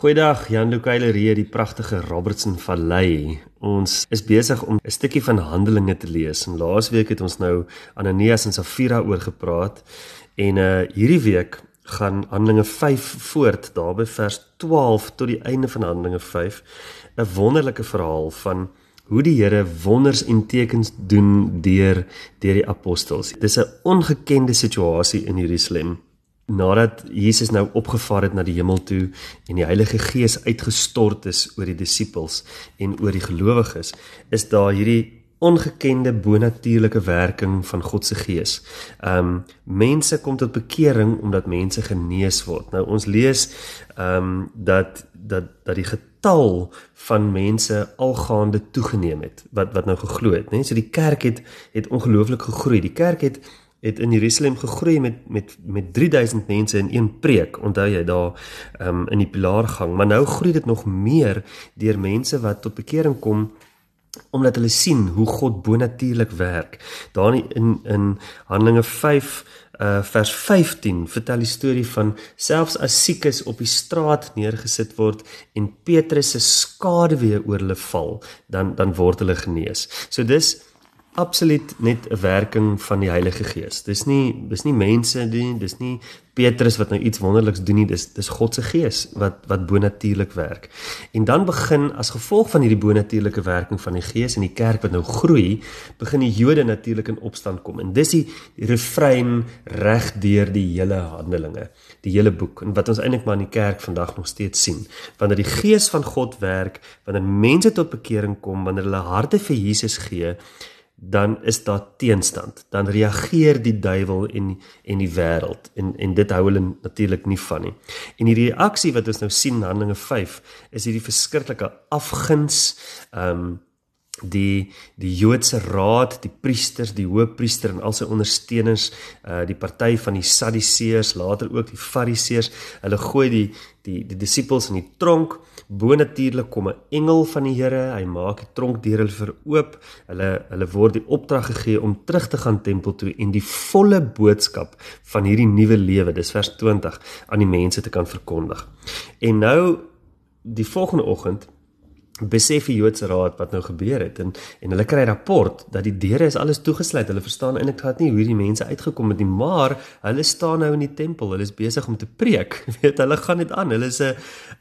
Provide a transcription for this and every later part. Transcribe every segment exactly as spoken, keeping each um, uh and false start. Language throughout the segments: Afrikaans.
Goeiedag, Jan-Luc Eiler, die pragtige Robertson Vallei. Ons is besig om 'n stukkie van Handelinge te lees. En laasweek het ons nou Ananias en Safira oor gepraat. En uh, hierdie week gaan Handelinge vyf voort, daar by vers twaalf tot die einde van Handelinge vyf. 'n Wonderlike verhaal van hoe die Here wonders en tekens doen deur, deur die apostels. Dit is 'n ongekende situasie in Jerusalem. Nadat Jesus nou opgevaar het na die hemel toe en die Heilige Gees uitgestort is oor die disippels en oor die gelowiges, is daar hierdie ongekende bonatuurlike werking van God se Gees. Um, mense kom tot bekering omdat mense genees word. Nou ons lees um, dat, dat, dat die getal van mense algaande toegeneem het, wat, wat nou geglo het. Nee? So die kerk het, het ongelooflik gegroei. Die kerk het het in Jerusalem gegroei met, met, met drie duisend mense in een preek, onthou jy, daar um, in die pilaargang, maar nou groei dit nog meer deur mense wat tot bekering kom, omdat hulle sien hoe God bonatuurlik werk. Daar in, in Handelinge vyf, uh, vers vyftien, vertel die storie van, selfs as siekes op die straat neergesit word, en Petrus se skaduwee oor hulle val, dan, dan word hulle genees. So dis absoluut net 'n werking van die Heilige Gees. Dis nie, dis nie mense nie, dis nie Petrus wat nou iets wonderliks doen nie, dis, dis God se Gees wat, wat bonatuurlik werk. En dan begin, as gevolg van hierdie bonatuurlike werking van die Gees en die kerk wat nou groei, begin die Jode natuurlik in opstand kom. En dis die, die refrein reg deur die hele Handelinge, die hele boek, en wat ons eintlik maar in die kerk vandag nog steeds sien. Wanneer die Gees van God werk, wanneer mense tot bekering kom, wanneer hulle harte vir Jesus gee, dan is daar teenstand, dan reageer die duiwel en, en die wêreld, en, en dit hou hulle natuurlik nie van nie. En die reaksie wat ons nou sien in Handelinge vyf, is hierdie verskriklike afguns, um, die, die Joodse raad, die priesters, die hoëpriester en al sy ondersteuners, uh, die party van die Sadduseërs, later ook die Fariseërs, hulle gooi die, die, die disippels in die tronk. Bonatuurlik kom 'n engel van die Here, hy maak die tronk deur hulle veroop, hulle, hulle word die opdrag gegee om terug te gaan tempel toe en die volle boodskap van hierdie nuwe lewe, dis vers twintig, aan die mense te kan verkondig. En nou, die volgende oggend, besef die Joodse raad wat nou gebeur het, en, en hulle kry rapport, dat die deure is alles toegesluit, hulle verstaan eintlik glad nie hoe die mense uitgekom het nie, maar hulle staan nou in die tempel, hulle is besig om te preek, weet, hulle gaan dit aan, hulle is 'n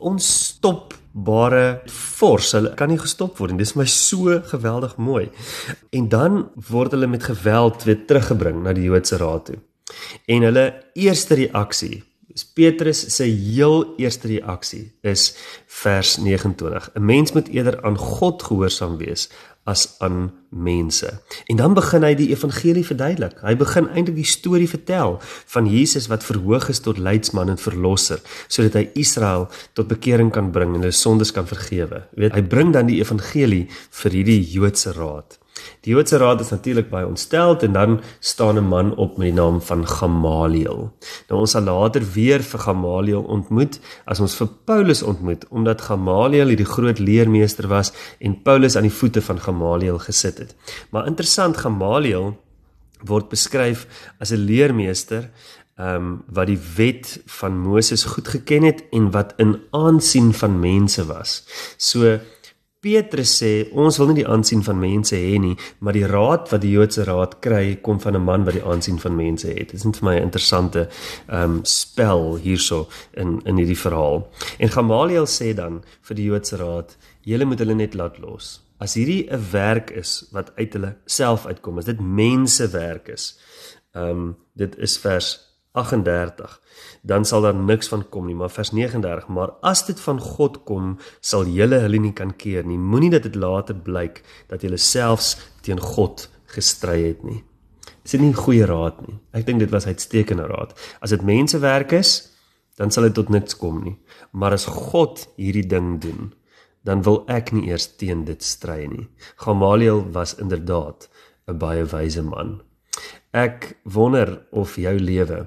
onstopbare fors, hulle kan nie gestop word, en dit is my so geweldig mooi. En dan word hulle met geweld weer teruggebring na die Joodse raad toe, en hulle eerste reaksie, Petrus se heel eerste reaksie is vers vyf nege. 'n Mens moet eerder aan God gehoorsaam wees as aan mense. En dan begin hy die evangelie verduidelik. Hy begin eintlik die storie vertel van Jesus wat verhoog is tot leidsman en verlosser, sodat hy Israel tot bekering kan bring en hulle sondes kan vergewe. Weet, hy bring dan die evangelie vir hierdie Joodse raad. Die Joodse raad is natuurlik baie ontsteld, en dan staan 'n man op met die naam van Gamaliel. Nou ons sal later weer vir Gamaliel ontmoet, as ons vir Paulus ontmoet, omdat Gamaliel die groot leermeester was, en Paulus aan die voete van Gamaliel gesit het. Maar interessant, Gamaliel word beskryf as 'n leermeester, um, wat die wet van Moses goed geken het, en wat in aansien van mense was. So, Petrus sê, ons wil nie die aansien van mense hê nie, maar die raad wat die Joodse raad kry, kom van 'n man wat die aansien van mense het. Dit is vir my 'n interessante um, spel hierso in, in hierdie verhaal. En Gamaliel sê dan vir die Joodse raad, julle moet hulle net laat los. As hierdie 'n werk is wat uit hulle self uitkom, as dit mensewerk is, um, dit is vers agt en dertig, dan sal daar niks van kom nie, maar vers nege en dertig, maar as dit van God kom, sal julle hulle nie kan keer nie, moenie dat dit later blyk, dat julle selfs teen God gestry het nie. Is dit nie 'n goeie raad nie? Ek dink dit was uitstekende raad. As dit mensewerk is, dan sal dit tot niks kom nie, maar as God hierdie ding doen, dan wil ek nie eers teen dit stry nie. Gamaliel was inderdaad 'n baie wyse man. Ek wonder of jou lewe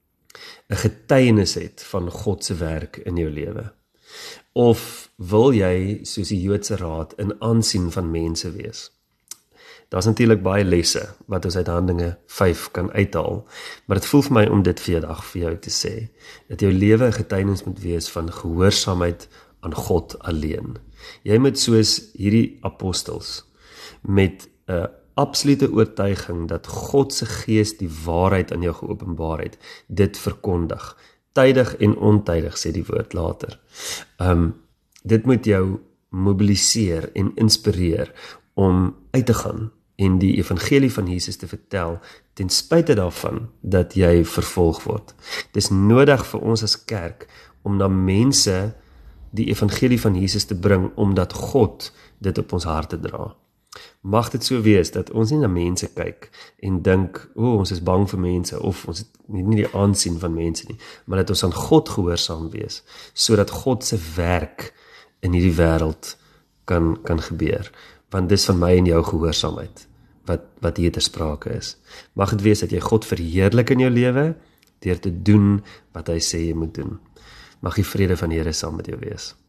'n getuienis het van God se werk in jou lewe. Of wil jy, soos die Joodse raad, in aansien van mense wees? Daar's natuurlik baie lesse wat ons uit Handelinge vyf kan uithaal, maar dit voel vir my om dit vandag vir jou te sê, dat jou lewe 'n getuienis moet wees van gehoorsaamheid aan God alleen. Jy moet soos hierdie apostels met 'n absolute oortuiging dat God se Gees die waarheid aan jou geopenbaar het, dit verkondig, tydig en ontydig, sê die woord later. Um, dit moet jou mobiliseer en inspireer om uit te gaan en die evangelie van Jesus te vertel, ten spyte daarvan dat jy vervolg word. Dis nodig vir ons as kerk om na mense die evangelie van Jesus te bring, omdat God dit op ons harte dra. Mag dit so wees dat ons nie na mense kyk en dink, o, ons is bang vir mense, of ons het nie die aansien van mense nie, maar dat ons aan God gehoorsaam wees, sodat God se werk in hierdie wêreld kan, kan gebeur. Want dis van my en jou gehoorsaamheid, wat, wat hier ter sprake is. Mag het wees dat jy God verheerlik in jou lewe, deur te doen wat hy sê jy moet doen. Mag die vrede van die Here saam met jou wees.